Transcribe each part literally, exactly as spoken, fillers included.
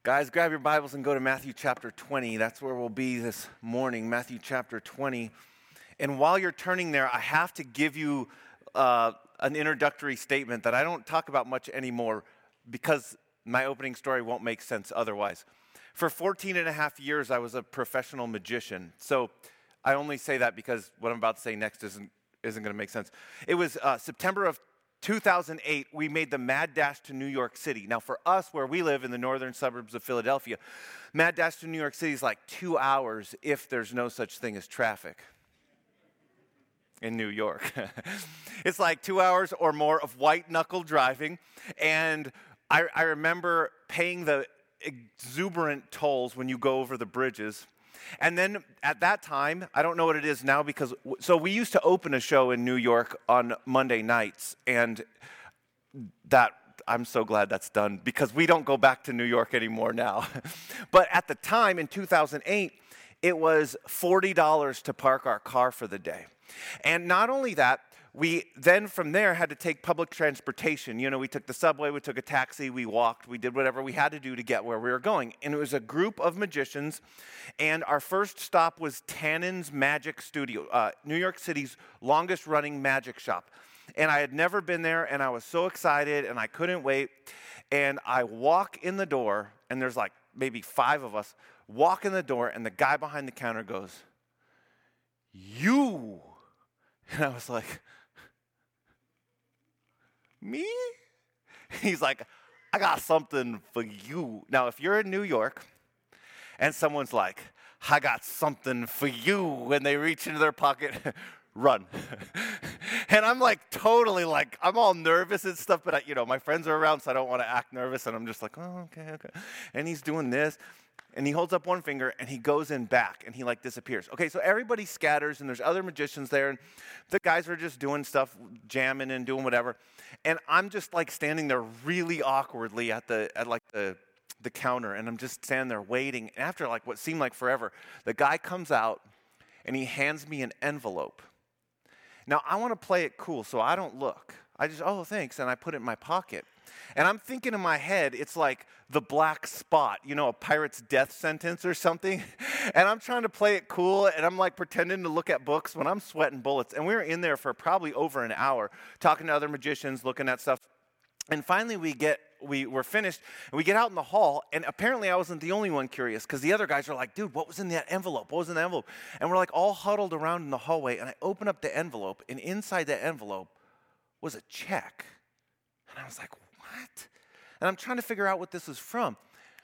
Guys, grab your Bibles and go to Matthew chapter twenty. That's where we'll be this morning, Matthew chapter twenty. And while you're turning there, I have to give you uh, an introductory statement that I don't talk about much anymore because my opening story won't make sense otherwise. For fourteen and a half years, I was a professional magician. So I only say that because what I'm about to say next isn't, isn't going to make sense. It was uh, September of two thousand eight, we made the Mad Dash to New York City. Now, for us, where we live in the northern suburbs of Philadelphia, Mad Dash to New York City is like two hours if there's no such thing as traffic in New York. It's like two hours or more of white-knuckle driving, and I, I remember paying the exuberant tolls when you go over the bridges. And then at that time, I don't know what it is now because, so we used to open a show in New York on Monday nights, and that, I'm so glad that's done because we don't go back to New York anymore now. But at the time, in two thousand eight, it was forty dollars to park our car for the day. And not only that, we then from there had to take public transportation. You know, we took the subway, we took a taxi, we walked, we did whatever we had to do to get where we were going. And it was a group of magicians, and our first stop was Tannen's Magic Studio, uh, New York City's longest running magic shop. And I had never been there, and I was so excited, and I couldn't wait. And I walk in the door, and there's like maybe five of us, walk in the door, and the guy behind the counter goes, "You?" And I was like, "Me?" He's like, "I got something for you." Now, if you're in New York and someone's like, "I got something for you," and they reach into their pocket, run. And I'm like totally like, I'm all nervous and stuff, but I, you know, my friends are around, so I don't want to act nervous. And I'm just like, "Oh, okay, okay." And he's doing this. And he holds up one finger, and he goes in back, and he, like, disappears. Okay, so everybody scatters, and there's other magicians there, and the guys are just doing stuff, jamming and doing whatever. And I'm just, like, standing there really awkwardly at, the at like, the, the counter, and I'm just standing there waiting. And after, like, what seemed like forever, the guy comes out, and he hands me an envelope. Now, I want to play it cool, so I don't look. I just, "Oh, thanks," and I put it in my pocket. And I'm thinking in my head, it's like the black spot, you know, a pirate's death sentence or something. And I'm trying to play it cool, and I'm like pretending to look at books when I'm sweating bullets. And we were in there for probably over an hour talking to other magicians, looking at stuff. And finally we get, we were finished, and we get out in the hall, and apparently I wasn't the only one curious, because the other guys are like, "Dude, what was in that envelope? What was in the envelope?" And we're like all huddled around in the hallway, and I open up the envelope, and inside that envelope was a check. And I was like, "What?" And I'm trying to figure out what this is from.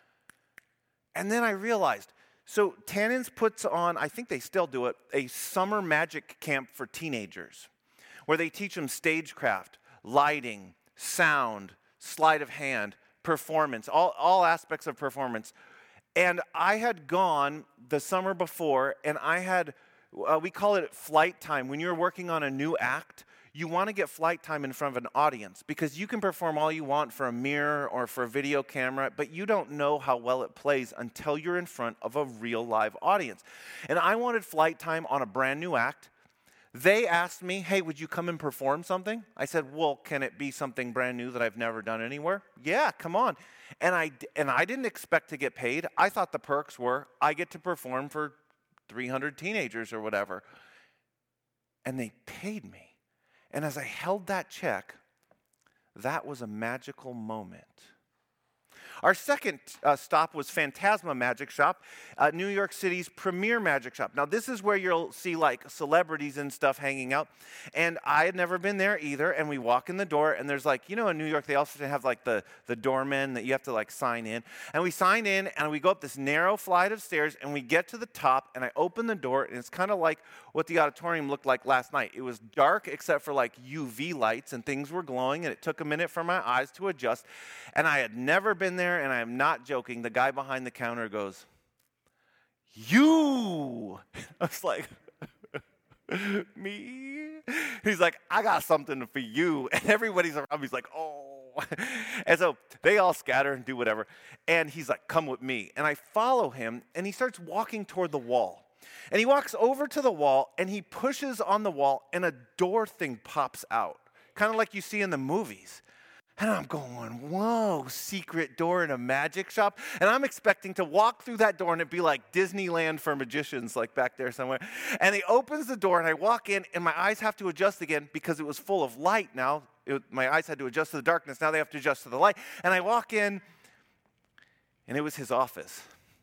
And then I realized, so Tannen's puts on, I think they still do it, a summer magic camp for teenagers, where they teach them stagecraft, lighting, sound, sleight of hand, performance, all, all aspects of performance. And I had gone the summer before, and I had, uh, we call it flight time. When you're working on a new act, you want to get flight time in front of an audience because you can perform all you want for a mirror or for a video camera, but you don't know how well it plays until you're in front of a real live audience. And I wanted flight time on a brand new act. They asked me, "Hey, would you come and perform something?" I said, "Well, can it be something brand new that I've never done anywhere?" "Yeah, come on." And I, and I didn't expect to get paid. I thought the perks were I get to perform for three hundred teenagers or whatever. And they paid me. And as I held that check, that was a magical moment. Our second uh, stop was Phantasma Magic Shop, uh, New York City's premier magic shop. Now, this is where you'll see, like, celebrities and stuff hanging out. And I had never been there either. And we walk in the door, and there's, like, you know, in New York, they also have, like, the, the doorman that you have to, like, sign in. And we sign in, and we go up this narrow flight of stairs, and we get to the top, and I open the door, and it's kind of like what the auditorium looked like last night. It was dark except for, like, U V lights, and things were glowing, and it took a minute for my eyes to adjust. And I had never been there. And I am not joking. The guy behind the counter goes, "You?" I was like, "Me?" He's like, "I got something for you." And everybody's around me. He's like, "Oh." And so they all scatter and do whatever. And he's like, "Come with me." And I follow him, and he starts walking toward the wall. And he walks over to the wall, and he pushes on the wall, and a door thing pops out, kind of like you see in the movies. And I'm going, whoa, secret door in a magic shop. And I'm expecting to walk through that door and it'd be like Disneyland for magicians, like back there somewhere. And he opens the door and I walk in and my eyes have to adjust again because it was full of light now. It, my eyes had to adjust to the darkness. Now they have to adjust to the light. And I walk in and it was his office.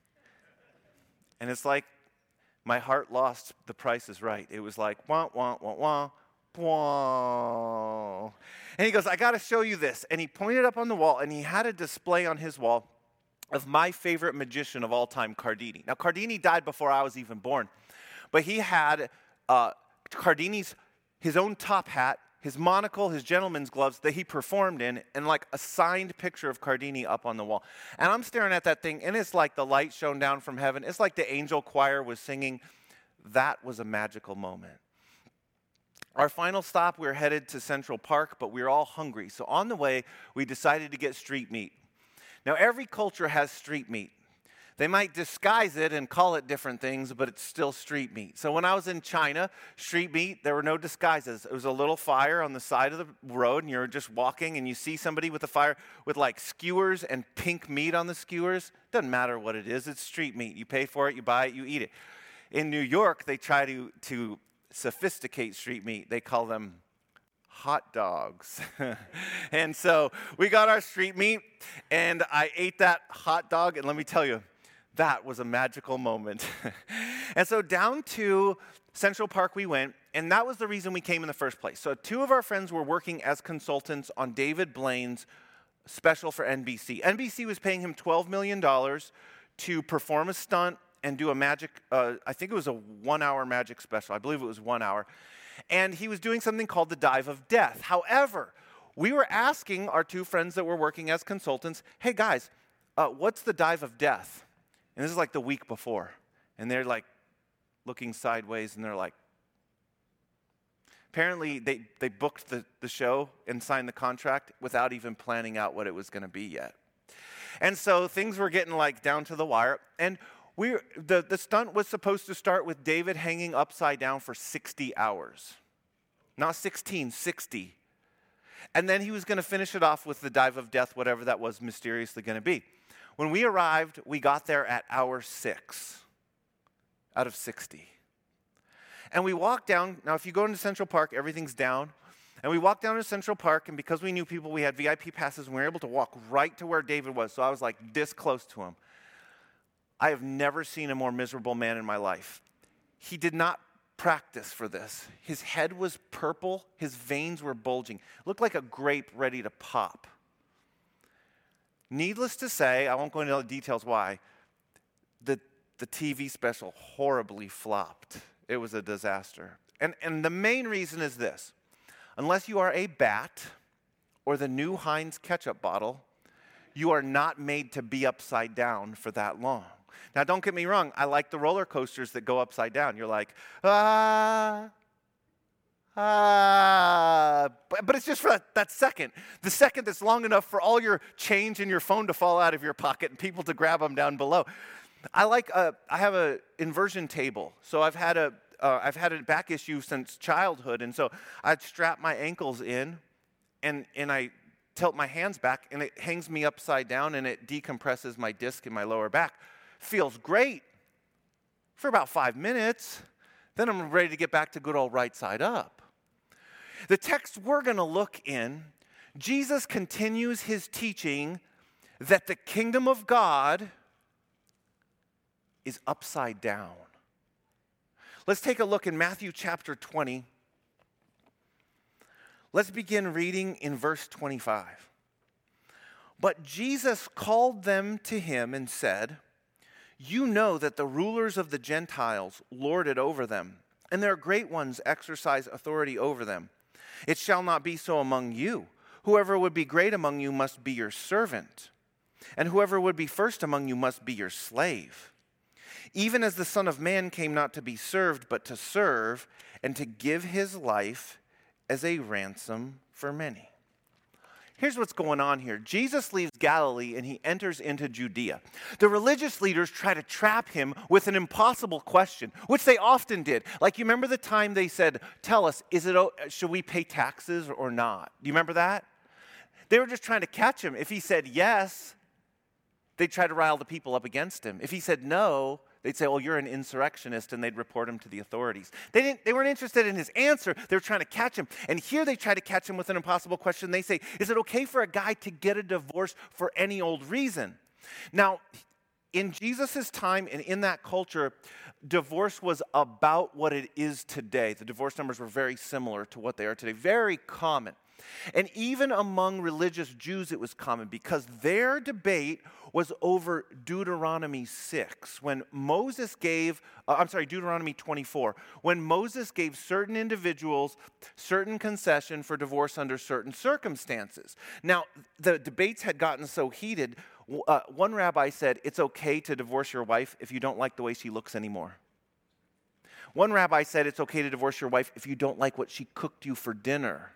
And it's like my heart lost The Price is Right. It was like, wah, wah, wah, wah. Whoa. And he goes, I got to show you this. And he pointed up on the wall, and he had a display on his wall of my favorite magician of all time, Cardini. Now, Cardini died before I was even born, but he had uh, Cardini's, his own top hat, his monocle, his gentleman's gloves that he performed in, and like a signed picture of Cardini up on the wall. And I'm staring at that thing, and it's like the light shone down from heaven. It's like the angel choir was singing. That was a magical moment. Our final stop, we were headed to Central Park, but we were all hungry. So on the way, we decided to get street meat. Now, every culture has street meat. They might disguise it and call it different things, but it's still street meat. So when I was in China, street meat, there were no disguises. It was a little fire on the side of the road, and you're just walking, and you see somebody with a fire with like skewers and pink meat on the skewers. Doesn't matter what it is. It's street meat. You pay for it, you buy it, you eat it. In New York, they try to... to sophisticate street meat. They call them hot dogs. And so we got our street meat, and I ate that hot dog, and let me tell you, that was a magical moment. And so down to Central Park we went, and that was the reason we came in the first place. So two of our friends were working as consultants on David Blaine's special for N B C. N B C was paying him twelve million dollars to perform a stunt and do a magic, uh, I think it was a one-hour magic special. I believe it was one hour. And he was doing something called the Dive of Death. However, we were asking our two friends that were working as consultants, hey, guys, uh, what's the Dive of Death? And this is like the week before. And they're like looking sideways, and they're like, apparently they, they booked the, the show and signed the contract without even planning out what it was going to be yet. And so things were getting like down to the wire. And We the, the stunt was supposed to start with David hanging upside down for sixty hours. Not sixteen, sixty. And then he was going to finish it off with the Dive of Death, whatever that was mysteriously going to be. When we arrived, we got there at hour six out of sixty. And we walked down. Now, if you go into Central Park, everything's down. And we walked down to Central Park, and because we knew people, we had V I P passes, and we were able to walk right to where David was. So I was like this close to him. I have never seen a more miserable man in my life. He did not practice for this. His head was purple. His veins were bulging. Looked like a grape ready to pop. Needless to say, I won't go into all the details why, the, the T V special horribly flopped. It was a disaster. And, and the main reason is this. Unless you are a bat or the new Heinz ketchup bottle, you are not made to be upside down for that long. Now, don't get me wrong. I like the roller coasters that go upside down. You're like, ah, ah. But, but it's just for that, that second. The second that's long enough for all your change in your phone to fall out of your pocket and people to grab them down below. I like, a, I have an inversion table. So I've had a, uh, I've had a back issue since childhood. And so I'd strap my ankles in and, and I tilt my hands back, and it hangs me upside down, and it decompresses my disc in my lower back. Feels great for about five minutes. Then I'm ready to get back to good old right side up. The text we're going to look in, Jesus continues his teaching that the kingdom of God is upside down. Let's take a look in Matthew chapter twenty. Let's begin reading in verse twenty-five. But Jesus called them to him and said, "You know that the rulers of the Gentiles lord it over them, and their great ones exercise authority over them. It shall not be so among you. Whoever would be great among you must be your servant, and whoever would be first among you must be your slave. Even as the Son of Man came not to be served, but to serve, and to give his life as a ransom for many." Here's what's going on here. Jesus leaves Galilee and he enters into Judea. The religious leaders try to trap him with an impossible question, which they often did. Like, you remember the time they said, "Tell us, is it should we pay taxes or not?" Do you remember that? They were just trying to catch him. If he said yes, they'd try to rile the people up against him. If he said no, they'd say, well, you're an insurrectionist, and they'd report him to the authorities. They didn't. They weren't interested in his answer. They were trying to catch him. And here they try to catch him with an impossible question. They say, is it okay for a guy to get a divorce for any old reason? Now, in Jesus' time and in that culture, divorce was about what it is today. The divorce numbers were very similar to what they are today, very common. And even among religious Jews, it was common because their debate was over Deuteronomy six. When Moses gave, uh, I'm sorry, Deuteronomy twenty-four. When Moses gave certain individuals certain concession for divorce under certain circumstances. Now, the debates had gotten so heated, uh, one rabbi said, it's okay to divorce your wife if you don't like the way she looks anymore. One rabbi said, it's okay to divorce your wife if you don't like what she cooked you for dinner.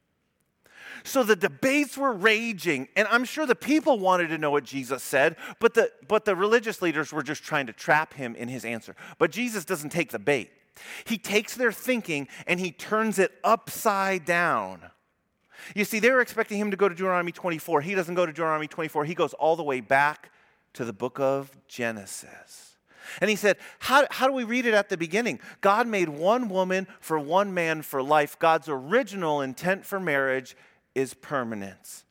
So the debates were raging, and I'm sure the people wanted to know what Jesus said, but the, but the religious leaders were just trying to trap him in his answer. But Jesus doesn't take the bait. He takes their thinking and he turns it upside down. You see, they were expecting him to go to Deuteronomy twenty-four. He doesn't go to Deuteronomy twenty-four. He goes all the way back to the book of Genesis. And he said, how, how do we read it at the beginning? God made one woman for one man for life. God's original intent for marriage is permanence.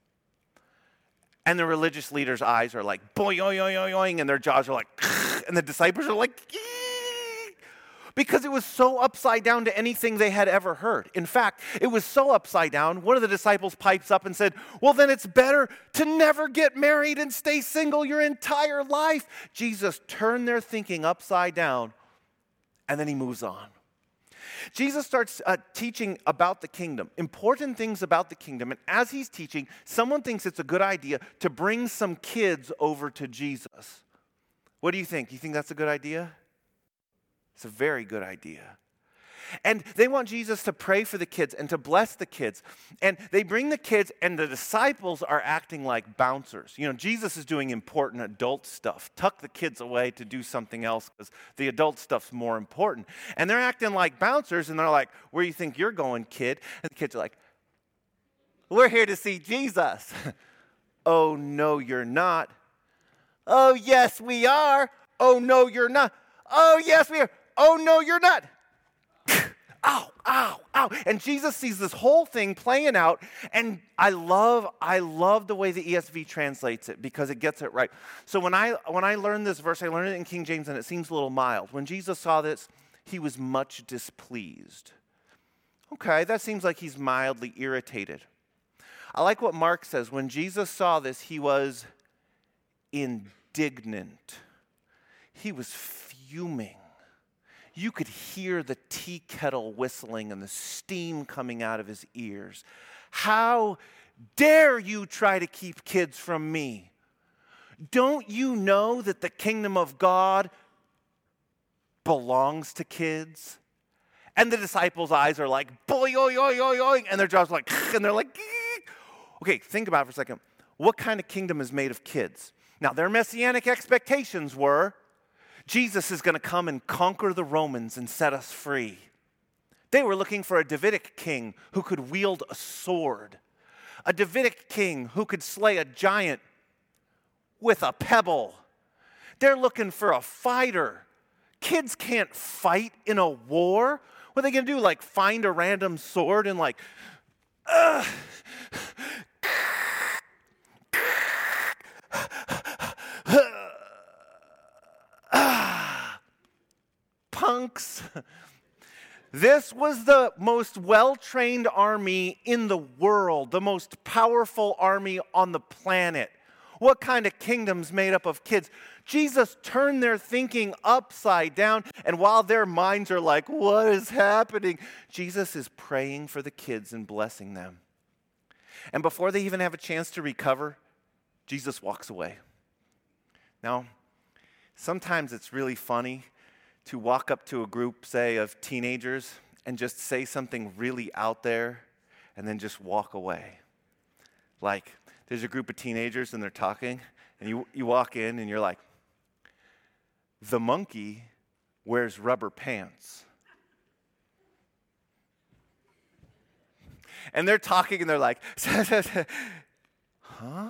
And the religious leaders' eyes are like, boing, boing, boing, boing, and their jaws are like, and the disciples are like, ee, because it was so upside down to anything they had ever heard. In fact, it was so upside down, one of the disciples pipes up and said, well, then it's better to never get married and stay single your entire life. Jesus turned their thinking upside down, and then he moves on. Jesus starts uh, teaching about the kingdom, important things about the kingdom. And as he's teaching, someone thinks it's a good idea to bring some kids over to Jesus. What do you think? You think that's a good idea? It's a very good idea. And they want Jesus to pray for the kids and to bless the kids. And they bring the kids, and the disciples are acting like bouncers. You know, Jesus is doing important adult stuff. Tuck the kids away to do something else because the adult stuff's more important. And they're acting like bouncers, and they're like, where do you think you're going, kid? And the kids are like, we're here to see Jesus. Oh, no, you're not. Oh, yes, we are. Oh, no, you're not. Oh, yes, we are. Oh, no, you're not. Ow, ow, ow. And Jesus sees this whole thing playing out, and I love, I love the way the E S V translates it because it gets it right. So when I when I learned this verse, I learned it in King James, and it seems a little mild. When Jesus saw this, he was much displeased. Okay, that seems like he's mildly irritated. I like what Mark says. When Jesus saw this, he was indignant. He was fuming. You could hear the tea kettle whistling and the steam coming out of his ears. How dare you try to keep kids from me? Don't you know that the kingdom of God belongs to kids? And the disciples' eyes are like, boy, oy, oy, oy, oy, and their jaws are like, and they're like, ee. Okay, think about it for a second. What kind of kingdom is made of kids? Now, their messianic expectations were, Jesus is going to come and conquer the Romans and set us free. They were looking for a Davidic king who could wield a sword. A Davidic king who could slay a giant with a pebble. They're looking for a fighter. Kids can't fight in a war. What are they going to do? Like find a random sword and like, ugh. Punks. This was the most well-trained army in the world, the most powerful army on the planet. What kind of kingdom's made up of kids? Jesus turned their thinking upside down, and while their minds are like, what is happening? Jesus is praying for the kids and blessing them. And before they even have a chance to recover, Jesus walks away. Now, sometimes it's really funny to walk up to a group, say, of teenagers and just say something really out there and then just walk away. Like, there's a group of teenagers and they're talking, and you, you walk in and you're like, the monkey wears rubber pants. And they're talking and they're like, huh?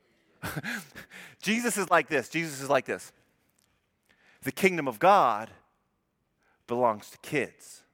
Jesus is like this. Jesus is like this. The kingdom of God belongs to kids.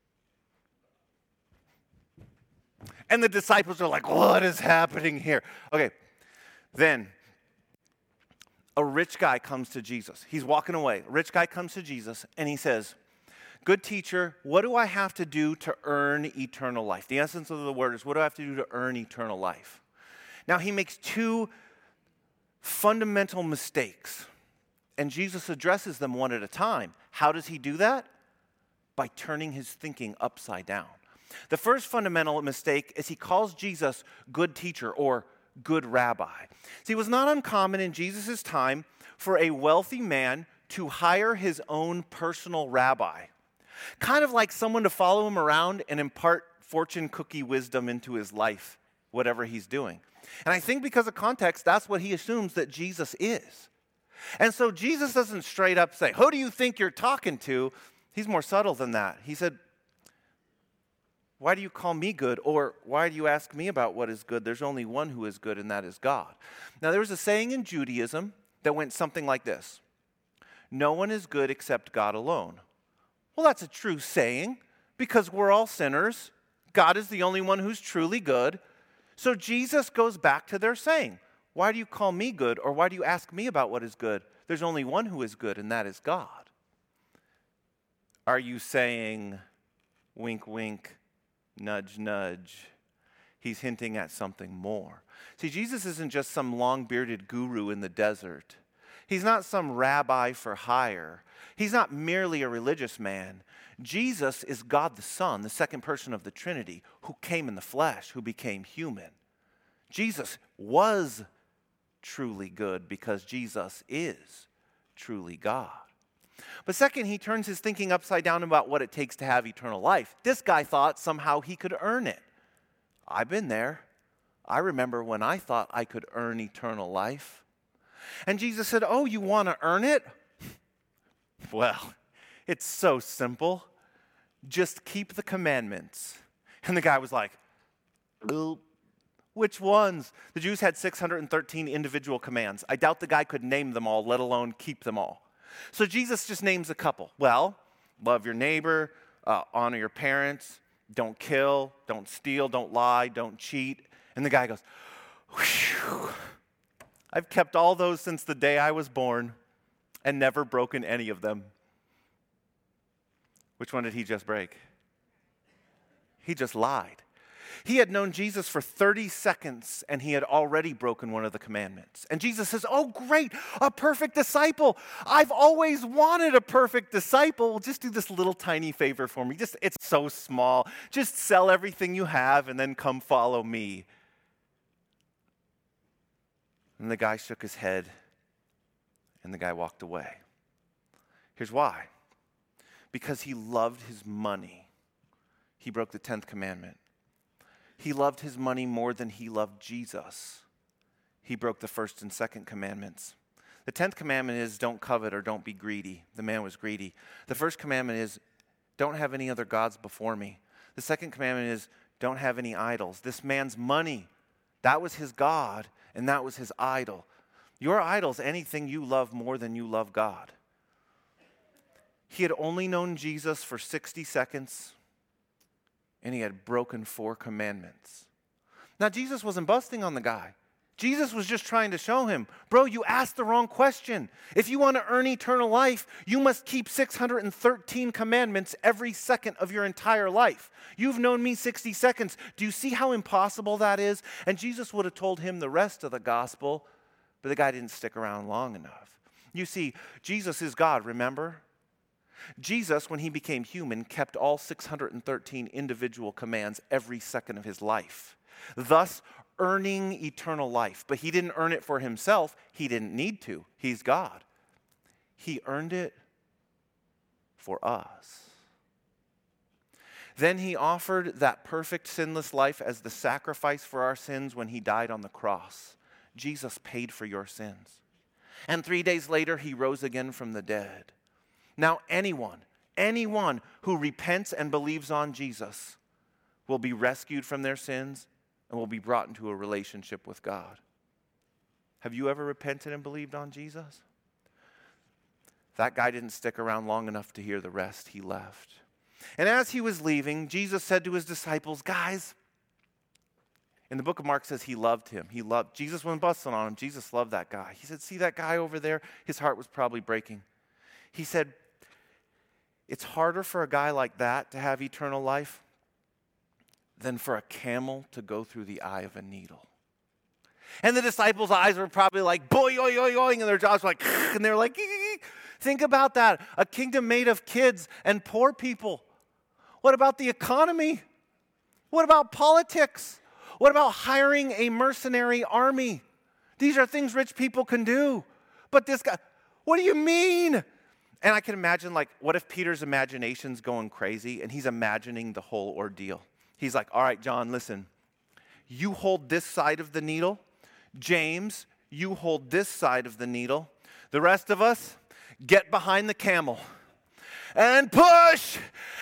And the disciples are like, what is happening here? Okay, then a rich guy comes to Jesus. He's walking away. A rich guy comes to Jesus and he says, good teacher, what do I have to do to earn eternal life? The essence of the word is, what do I have to do to earn eternal life? Now, he makes two fundamental mistakes, and Jesus addresses them one at a time. How does he do that? By turning his thinking upside down. The first fundamental mistake is he calls Jesus good teacher or good rabbi. See, it was not uncommon in Jesus' time for a wealthy man to hire his own personal rabbi. Kind of like someone to follow him around and impart fortune cookie wisdom into his life, whatever he's doing. And I think because of context, that's what he assumes that Jesus is. And so Jesus doesn't straight up say, who do you think you're talking to? He's more subtle than that. He said, why do you call me good? Or why do you ask me about what is good? There's only one who is good, and that is God. Now, there was a saying in Judaism that went something like this. No one is good except God alone. Well, that's a true saying because we're all sinners. God is the only one who's truly good. So Jesus goes back to their saying. Why do you call me good? Or why do you ask me about what is good? There's only one who is good, and that is God. Are you saying, wink, wink, nudge, nudge? He's hinting at something more. See, Jesus isn't just some long-bearded guru in the desert. He's not some rabbi for hire. He's not merely a religious man. Jesus is God the Son, the second person of the Trinity, who came in the flesh, who became human. Jesus was truly good because Jesus is truly God. But second, he turns his thinking upside down about what it takes to have eternal life. This guy thought somehow he could earn it. I've been there. I remember when I thought I could earn eternal life. And Jesus said, oh, you want to earn it? Well, it's so simple. Just keep the commandments. And the guy was like, well, which ones? The Jews had six hundred thirteen individual commands. I doubt the guy could name them all, let alone keep them all. So Jesus just names a couple. Well, love your neighbor, uh, honor your parents, don't kill, don't steal, don't lie, don't cheat. And the guy goes, whew, I've kept all those since the day I was born and never broken any of them. Which one did he just break? He just lied. He had known Jesus for thirty seconds, and he had already broken one of the commandments. And Jesus says, oh, great, a perfect disciple. I've always wanted a perfect disciple. Just do this little tiny favor for me. Just, it's so small. Just sell everything you have and then come follow me. And the guy shook his head, and the guy walked away. Here's why. Because he loved his money. He broke the tenth commandment. He loved his money more than he loved Jesus. He broke the first and second commandments. The tenth commandment is don't covet or don't be greedy. The man was greedy. The first commandment is don't have any other gods before me. The second commandment is don't have any idols. This man's money, that was his God, and that was his idol. Your idol's anything you love more than you love God. He had only known Jesus for sixty seconds, and he had broken four commandments. Now, Jesus wasn't busting on the guy. Jesus was just trying to show him, bro, you asked the wrong question. If you want to earn eternal life, you must keep six hundred thirteen commandments every second of your entire life. You've known me sixty seconds. Do you see how impossible that is? And Jesus would have told him the rest of the gospel, but the guy didn't stick around long enough. You see, Jesus is God, remember? Jesus, when he became human, kept all six hundred thirteen individual commands every second of his life, thus earning eternal life. But he didn't earn it for himself. He didn't need to. He's God. He earned it for us. Then he offered that perfect sinless life as the sacrifice for our sins when he died on the cross. Jesus paid for your sins. And three days later, he rose again from the dead. Now anyone, anyone who repents and believes on Jesus will be rescued from their sins and will be brought into a relationship with God. Have you ever repented and believed on Jesus? That guy didn't stick around long enough to hear the rest. He left. And as he was leaving, Jesus said to his disciples, guys, in the book of Mark says he loved him. He loved, Jesus wasn't busting on him. Jesus loved that guy. He said, see that guy over there? His heart was probably breaking. He said, it's harder for a guy like that to have eternal life than for a camel to go through the eye of a needle. And the disciples' eyes were probably like, boy, oy, oy, oy, and their jaws were like, and they were like, think about that. A kingdom made of kids and poor people. What about the economy? What about politics? What about hiring a mercenary army? These are things rich people can do. But this guy, what do you mean? And I can imagine, like, what if Peter's imagination's going crazy and he's imagining the whole ordeal? He's like, all right, John, listen. You hold this side of the needle. James, you hold this side of the needle. The rest of us, get behind the camel and push